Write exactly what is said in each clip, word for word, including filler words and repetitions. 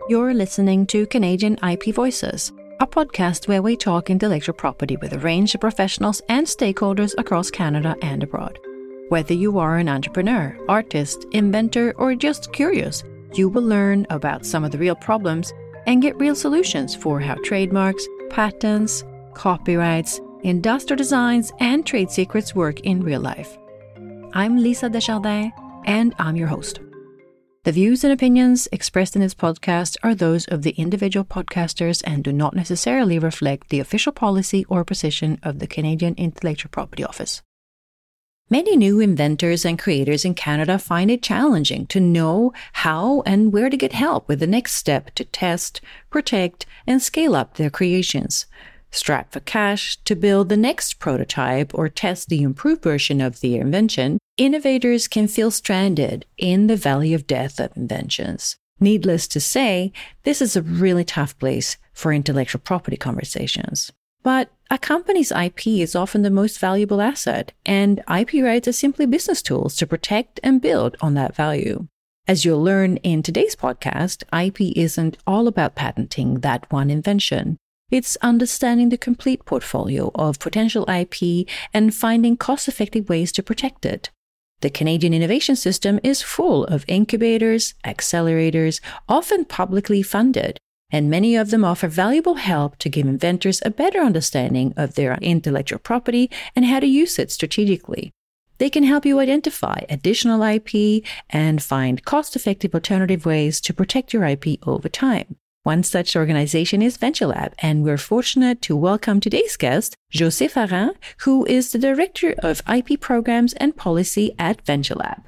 You're listening to Canadian I P Voices, a podcast where we talk intellectual property with a range of professionals and stakeholders across Canada and abroad. Whether you are an entrepreneur, artist, inventor, or just curious, you will learn about some of the real problems and get real solutions for how trademarks, patents, copyrights, industrial designs, and trade secrets work in real life. I'm Lisa Desjardins, and I'm your host. The views and opinions expressed in this podcast are those of the individual podcasters and do not necessarily reflect the official policy or position of the Canadian Intellectual Property Office. Many new inventors and creators in Canada find it challenging to know how and where to get help with the next step to test, protect, and scale up their creations. Strapped for cash to build the next prototype or test the improved version of the invention, innovators can feel stranded in the valley of death of inventions. Needless to say, this is a really tough place for intellectual property conversations. But a company's I P is often the most valuable asset, and I P rights are simply business tools to protect and build on that value. As you'll learn in today's podcast, I P isn't all about patenting that one invention. It's understanding the complete portfolio of potential I P and finding cost-effective ways to protect it. The Canadian innovation system is full of incubators, accelerators, often publicly funded, and many of them offer valuable help to give inventors a better understanding of their intellectual property and how to use it strategically. They can help you identify additional I P and find cost-effective alternative ways to protect your I P over time. One such organization is VentureLab, and we're fortunate to welcome today's guest, José Farran, who is the Director of I P Programs and Policy at VentureLab.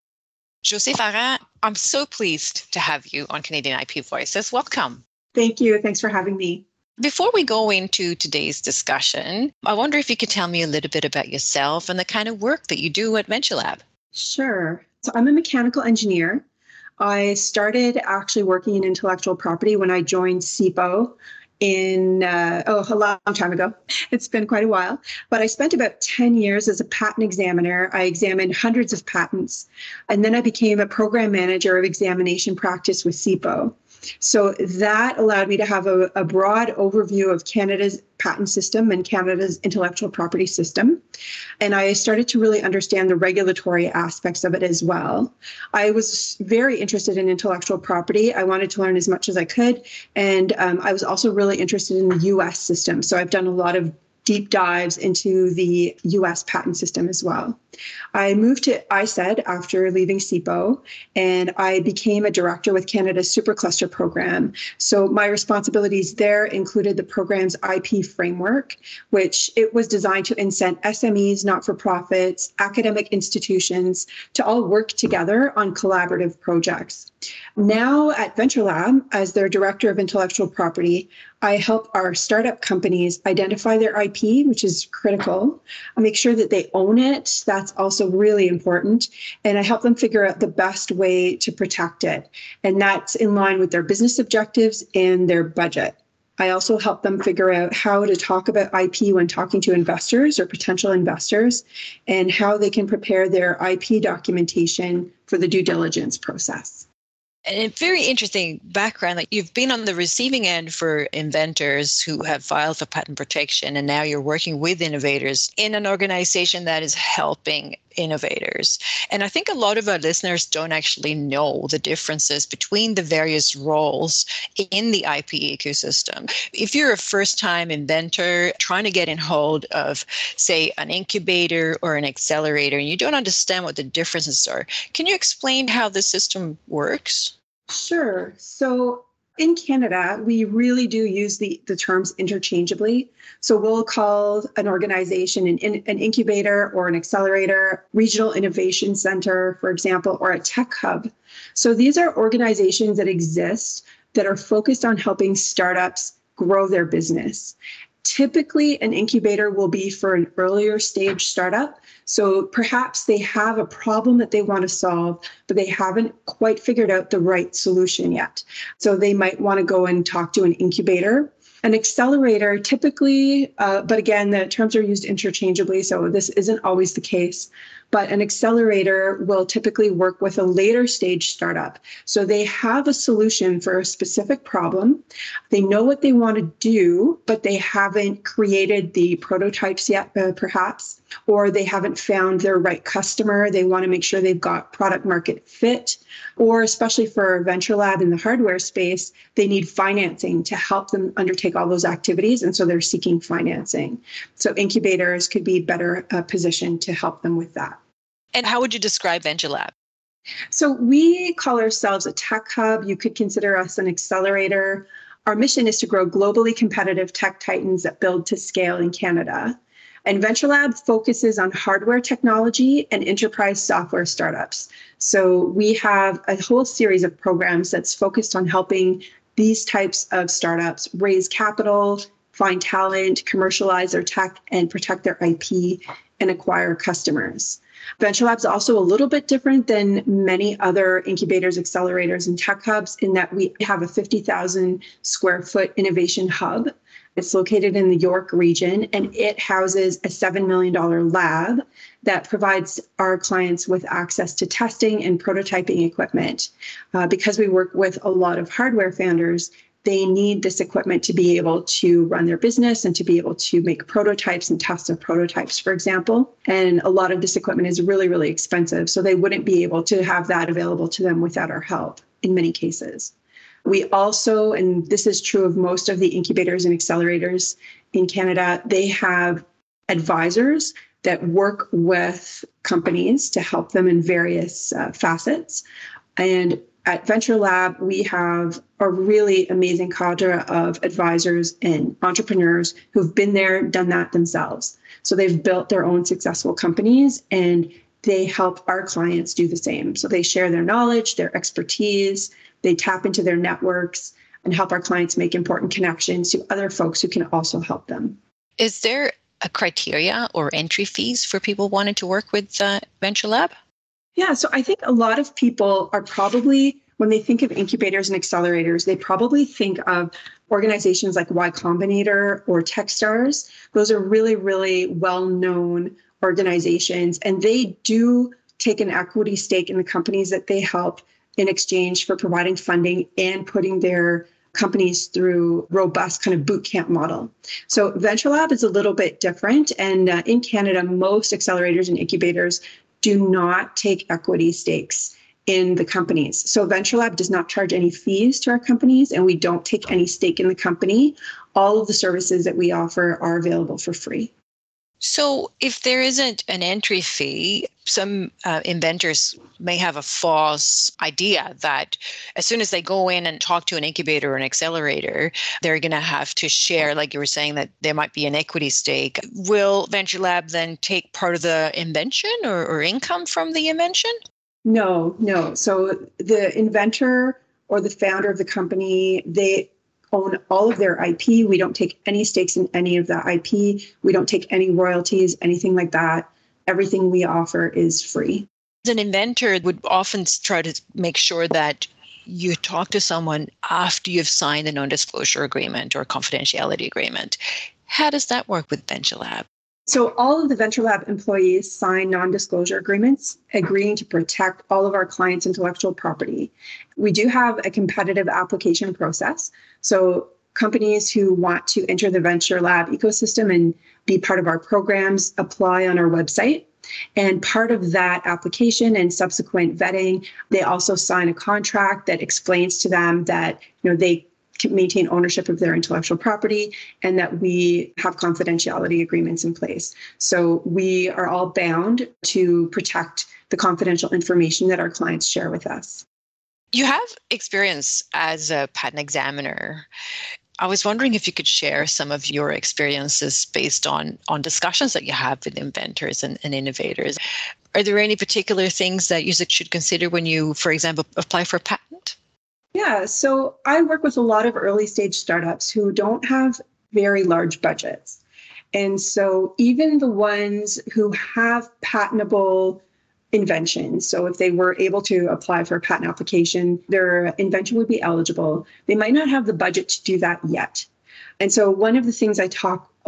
José Farran, I'm so pleased to have you on Canadian I P Voices. Welcome. Thank you. Thanks for having me. Before we go into today's discussion, I wonder if you could tell me a little bit about yourself and the kind of work that you do at VentureLab. Sure. So I'm a mechanical engineer. I started actually working in intellectual property when I joined C I P O in, uh, oh, a long time ago. It's been quite a while. But I spent about ten years as a patent examiner. I examined hundreds of patents. And then I became a program manager of examination practice with C I P O. So that allowed me to have a, a broad overview of Canada's patent system and Canada's intellectual property system. And I started to really understand the regulatory aspects of it as well. I was very interested in intellectual property. I wanted to learn as much as I could. And um, I was also really interested in the U S system. So I've done a lot of deep dives into the U S patent system as well. I moved to I C E D after leaving C I P O, and I became a director with Canada's Supercluster program. So my responsibilities there included the program's I P framework, which it was designed to incent S M Es, not-for-profits, academic institutions to all work together on collaborative projects. Now at VentureLab, as their director of intellectual property, I help our startup companies identify their I P, which is critical. I make sure that they own it. That's also really important. And I help them figure out the best way to protect it. And that's in line with their business objectives and their budget. I also help them figure out how to talk about I P when talking to investors or potential investors, and how they can prepare their I P documentation for the due diligence process. And a very interesting background, like you've been on the receiving end for inventors who have filed for patent protection, and now you're working with innovators in an organization that is helping innovators. And I think a lot of our listeners don't actually know the differences between the various roles in the I P ecosystem. If you're a first-time inventor trying to get in hold of, say, an incubator or an accelerator, and you don't understand what the differences are, can you explain how the system works? Sure. So in Canada, we really do use the, the terms interchangeably. So we'll call an organization an, in, an incubator or an accelerator, regional innovation center, for example, or a tech hub. So these are organizations that exist that are focused on helping startups grow their business. Typically, an incubator will be for an earlier stage startup. So perhaps they have a problem that they want to solve, but they haven't quite figured out the right solution yet. So they might want to go and talk to an incubator. An accelerator typically, uh, but again, the terms are used interchangeably, so this isn't always the case. But an accelerator will typically work with a later stage startup. So they have a solution for a specific problem. They know what they want to do, but they haven't created the prototypes yet, uh, perhaps, or they haven't found their right customer. They want to make sure they've got product market fit, or especially for Venture Lab in the hardware space, they need financing to help them undertake all those activities. And so they're seeking financing. So incubators could be better uh, positioned to help them with that. And how would you describe Venture Lab? So we call ourselves a tech hub. You could consider us an accelerator. Our mission is to grow globally competitive tech titans that build to scale in Canada. And Venture Lab focuses on hardware technology and enterprise software startups. So we have a whole series of programs that's focused on helping these types of startups raise capital, find talent, commercialize their tech, and protect their I P and acquire customers. Venture Lab is also a little bit different than many other incubators, accelerators, and tech hubs in that we have a fifty thousand square foot innovation hub. It's located in the York region, and it houses a seven million dollars lab that provides our clients with access to testing and prototyping equipment. Uh, because we work with a lot of hardware founders, they need this equipment to be able to run their business and to be able to make prototypes and test their prototypes, for example. And a lot of this equipment is really, really expensive. So they wouldn't be able to have that available to them without our help in many cases. We also, and this is true of most of the incubators and accelerators in Canada, they have advisors that work with companies to help them in various uh, facets. And at Venture Lab, we have a really amazing cadre of advisors and entrepreneurs who've been there, done that themselves. So they've built their own successful companies and they help our clients do the same. So they share their knowledge, their expertise, they tap into their networks and help our clients make important connections to other folks who can also help them. Is there a criteria or entry fees for people wanting to work with uh, Venture Lab? Yeah, so I think a lot of people are probably, when they think of incubators and accelerators, they probably think of organizations like Y Combinator or Techstars. Those are really, really well-known organizations, and they do take an equity stake in the companies that they help in exchange for providing funding and putting their companies through robust kind of boot camp model. So Venture Lab is a little bit different. And uh, in Canada, most accelerators and incubators do not take equity stakes in the companies. So Venture Lab does not charge any fees to our companies, and we don't take any stake in the company. All of the services that we offer are available for free. So if there isn't an entry fee, some uh, inventors may have a false idea that as soon as they go in and talk to an incubator or an accelerator, they're going to have to share, like you were saying, that there might be an equity stake. Will Venture Lab then take part of the invention or, or income from the invention? No, no. So the inventor or the founder of the company, they own all of their I P. We don't take any stakes in any of that I P. We don't take any royalties, anything like that. Everything we offer is free. An inventor would often try to make sure that you talk to someone after you've signed a non-disclosure agreement or confidentiality agreement. How does that work with Venture Lab? So all of the Venture Lab employees sign non-disclosure agreements agreeing to protect all of our clients' intellectual property. We do have a competitive application process. So companies who want to enter the Venture Lab ecosystem and be part of our programs apply on our website. And part of that application and subsequent vetting, they also sign a contract that explains to them that, you know, they can maintain ownership of their intellectual property and that we have confidentiality agreements in place. So we are all bound to protect the confidential information that our clients share with us. You have experience as a patent examiner. I was wondering if you could share some of your experiences based on, on discussions that you have with inventors and, and innovators. Are there any particular things that you should consider when you, for example, apply for a patent? Yeah, so I work with a lot of early stage startups who don't have very large budgets. And so even the ones who have patentable inventions, so if they were able to apply for a patent application, their invention would be eligible. They might not have the budget to do that yet. And so one of the things I talk a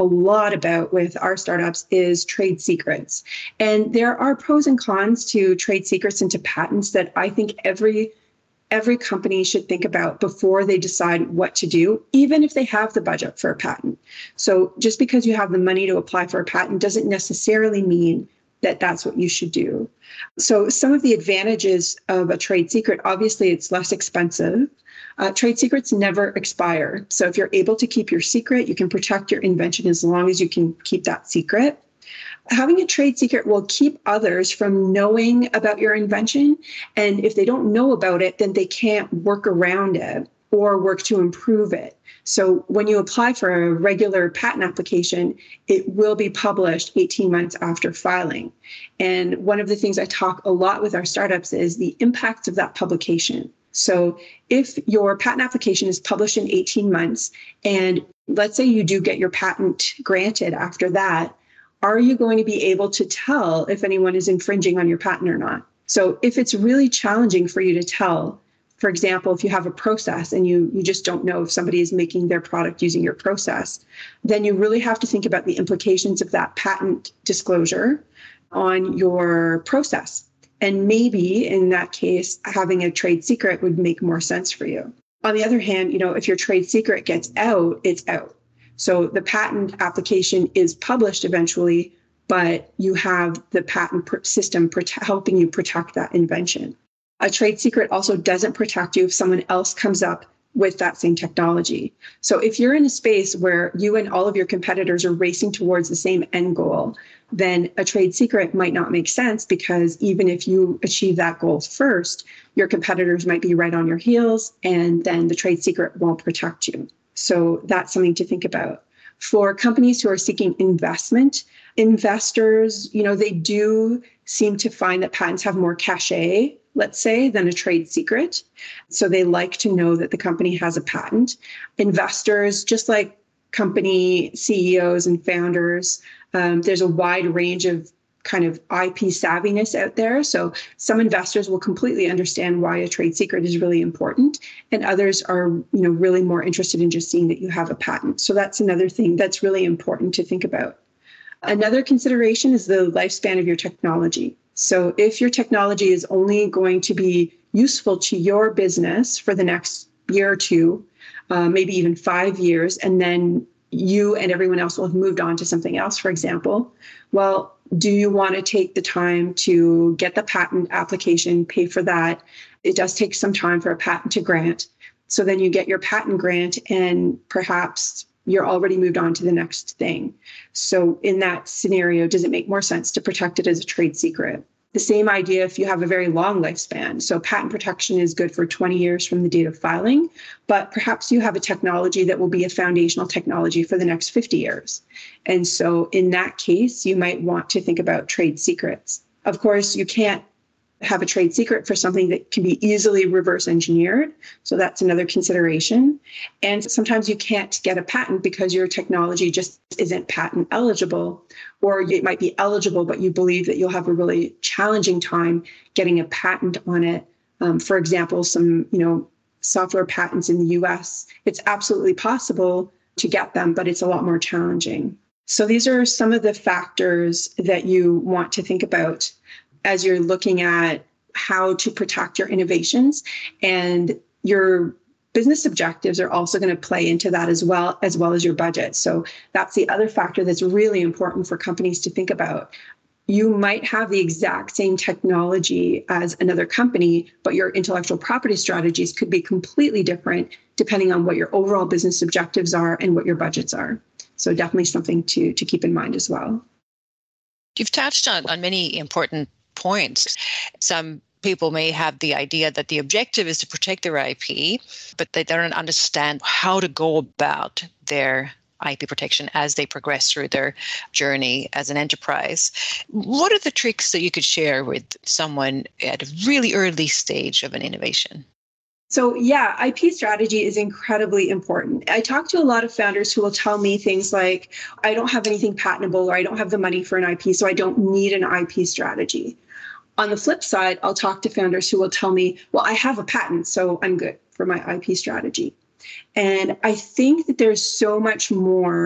a lot about with our startups is trade secrets. And there are pros and cons to trade secrets and to patents that I think every every company should think about before they decide what to do, even if they have the budget for a patent. So just because you have the money to apply for a patent doesn't necessarily mean that that's what you should do. So some of the advantages of a trade secret, obviously it's less expensive. Uh, trade secrets never expire. So if you're able to keep your secret, you can protect your invention as long as you can keep that secret. Having a trade secret will keep others from knowing about your invention. And if they don't know about it, then they can't work around it or work to improve it. So when you apply for a regular patent application, it will be published eighteen months after filing. And one of the things I talk a lot with our startups is the impacts of that publication. So if your patent application is published in eighteen months, and let's say you do get your patent granted after that, are you going to be able to tell if anyone is infringing on your patent or not? So if it's really challenging for you to tell, for example, if you have a process and you, you just don't know if somebody is making their product using your process, then you really have to think about the implications of that patent disclosure on your process. And maybe in that case, having a trade secret would make more sense for you. On the other hand, you know, if your trade secret gets out, it's out. So the patent application is published eventually, but you have the patent pr- system prote- helping you protect that invention. A trade secret also doesn't protect you if someone else comes up with that same technology. So if you're in a space where you and all of your competitors are racing towards the same end goal, then a trade secret might not make sense, because even if you achieve that goal first, your competitors might be right on your heels, and then the trade secret won't protect you. So that's something to think about. For companies who are seeking investment, investors, you know, they do seem to find that patents have more cachet, let's say, than a trade secret. So they like to know that the company has a patent. Investors, just like company C E Os and founders, um, there's a wide range of kind of I P savviness out there. So some investors will completely understand why a trade secret is really important, and others are, you know, really more interested in just seeing that you have a patent. So that's another thing that's really important to think about. Another consideration is the lifespan of your technology. So if your technology is only going to be useful to your business for the next year or two, uh, maybe even five years, and then you and everyone else will have moved on to something else, for example, well, do you want to take the time to get the patent application, pay for that? It does take some time for a patent to grant. So then you get your patent grant and perhaps you're already moved on to the next thing. So in that scenario, does it make more sense to protect it as a trade secret? The same idea if you have a very long lifespan. So patent protection is good for twenty years from the date of filing, but perhaps you have a technology that will be a foundational technology for the next fifty years. And so in that case, you might want to think about trade secrets. Of course, you can't have a trade secret for something that can be easily reverse engineered. So that's another consideration. And sometimes you can't get a patent because your technology just isn't patent eligible, or it might be eligible, but you believe that you'll have a really challenging time getting a patent on it. Um, for example, some, you know, software patents in the U S, it's absolutely possible to get them, but it's a lot more challenging. So these are some of the factors that you want to think about as you're looking at how to protect your innovations, and your business objectives are also going to play into that as well, as well as your budget. So that's the other factor that's really important for companies to think about. You might have the exact same technology as another company, but your intellectual property strategies could be completely different depending on what your overall business objectives are and what your budgets are. So definitely something to, to keep in mind as well. You've touched on, on many important points. Some people may have the idea that the objective is to protect their I P, but they don't understand how to go about their I P protection as they progress through their journey as an enterprise. What are the tricks that you could share with someone at a really early stage of an innovation? So yeah, I P strategy is incredibly important. I talk to a lot of founders who will tell me things like, I don't have anything patentable, or I don't have the money for an I P, so I don't need an I P strategy. On the flip side, I'll talk to founders who will tell me, well, I have a patent, so I'm good for my I P strategy. And I think that there's so much more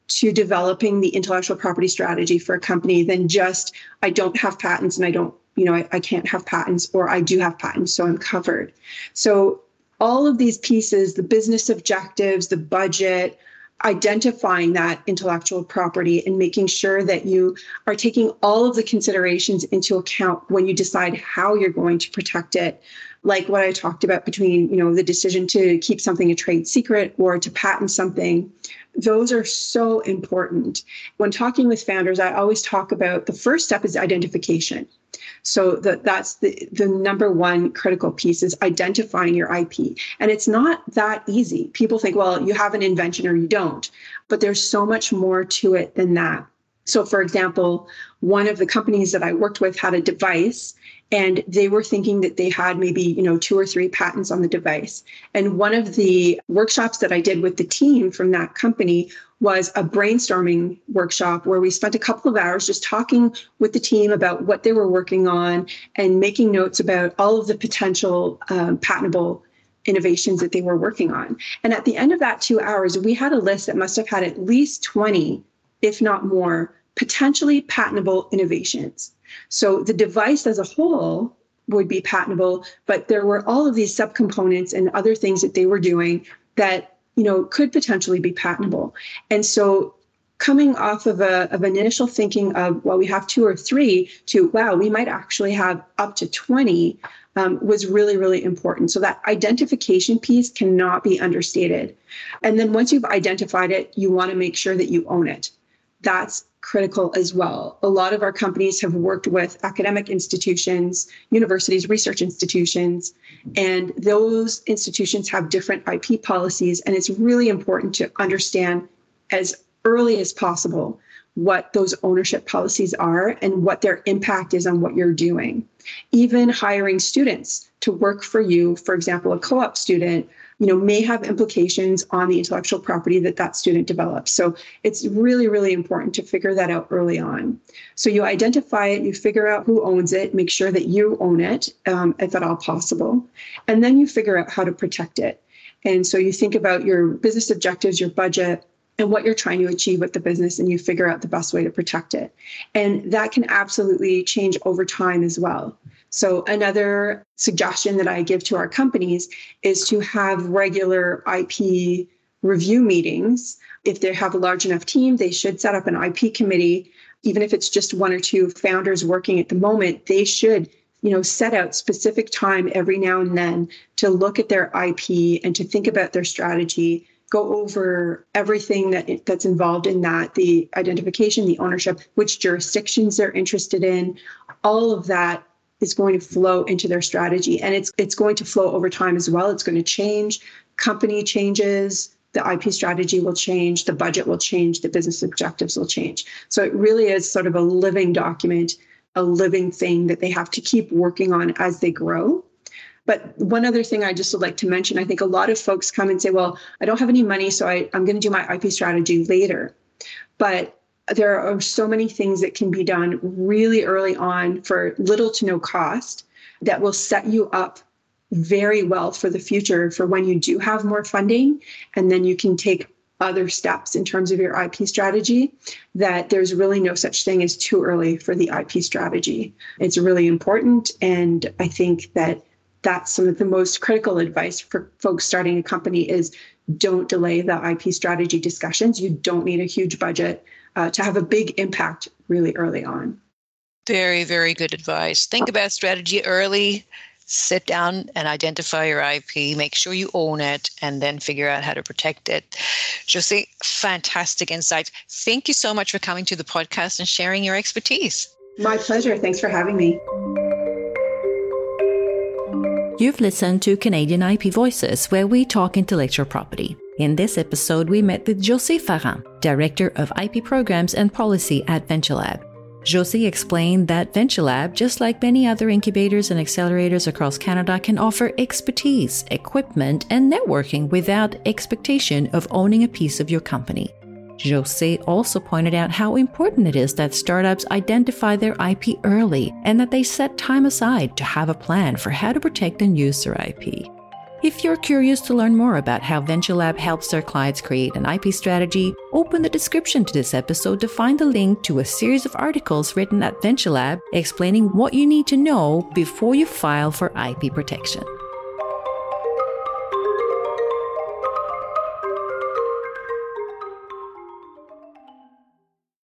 to developing the intellectual property strategy for a company than just, I don't have patents and I don't, you know, I, I can't have patents, or I do have patents, so I'm covered. So all of these pieces, the business objectives, the budget, identifying that intellectual property and making sure that you are taking all of the considerations into account when you decide how you're going to protect it. Like what I talked about between, you know, the decision to keep something a trade secret or to patent something. Those are so important. When talking with founders, I always talk about the first step is identification. So the, that's the, the number one critical piece is identifying your I P. And it's not that easy. People think, well, you have an invention or you don't, but there's so much more to it than that. So for example, one of the companies that I worked with had a device, and they were thinking that they had maybe, you know, two or three patents on the device. And one of the workshops that I did with the team from that company was a brainstorming workshop where we spent a couple of hours just talking with the team about what they were working on and making notes about all of the potential um, patentable innovations that they were working on. And at the end of that two hours, we had a list that must have had at least twenty, if not more, potentially patentable innovations. So the device as a whole would be patentable, but there were all of these subcomponents and other things that they were doing that, you know, could potentially be patentable. And so coming off of a of an initial thinking of, well, we have two or three to, wow, we might actually have up to twenty um, was really, really important. So that identification piece cannot be understated. And then once you've identified it, you want to make sure that you own it. That's critical as well. A lot of our companies have worked with academic institutions, universities, research institutions, and those institutions have different I P policies. And it's really important to understand as early as possible what those ownership policies are and what their impact is on what you're doing. Even hiring students to work for you, for example, a co-op student, you know, may have implications on the intellectual property that that student develops. So it's really, really important to figure that out early on. So you identify it, you figure out who owns it, make sure that you own it, um, if at all possible, and then you figure out how to protect it. And so you think about your business objectives, your budget, and what you're trying to achieve with the business, and you figure out the best way to protect it. And that can absolutely change over time as well. So another suggestion that I give to our companies is to have regular I P review meetings. If they have a large enough team, they should set up an I P committee. Even if it's just one or two founders working at the moment, they should, you know, set out specific time every now and then to look at their I P and to think about their strategy, go over everything that that's involved in that, the identification, the ownership, which jurisdictions they're interested in, all of that is going to flow into their strategy. And it's it's going to flow over time as well. It's going to change. Company changes, the I P strategy will change, the budget will change, the business objectives will change. So it really is sort of a living document, a living thing that they have to keep working on as they grow. But one other thing I just would like to mention, I think a lot of folks come and say, well, I don't have any money, so I, I'm going to do my I P strategy later. But there are so many things that can be done really early on for little to no cost that will set you up very well for the future for when you do have more funding, and then you can take other steps in terms of your I P strategy, that there's really no such thing as too early for the I P strategy. It's really important. And I think that that's some of the most critical advice for folks starting a company is don't delay the I P strategy discussions. You don't need a huge budget uh, to have a big impact really early on. Very, very good advice. Think about strategy early. Sit down and identify your I P, make sure you own it, and then figure out how to protect it. Josie, fantastic insights. Thank you so much for coming to the podcast and sharing your expertise. My pleasure. Thanks for having me. You've listened to Canadian I P Voices, where we talk intellectual property. In this episode, we met with Josie Farran, Director of I P Programs and Policy at VentureLab. Josie explained that VentureLab, just like many other incubators and accelerators across Canada, can offer expertise, equipment, and networking without expectation of owning a piece of your company. Josie also pointed out how important it is that startups identify their I P early and that they set time aside to have a plan for how to protect and use their I P. If you're curious to learn more about how VentureLab helps their clients create an I P strategy, open the description to this episode to find the link to a series of articles written at VentureLab explaining what you need to know before you file for I P protection.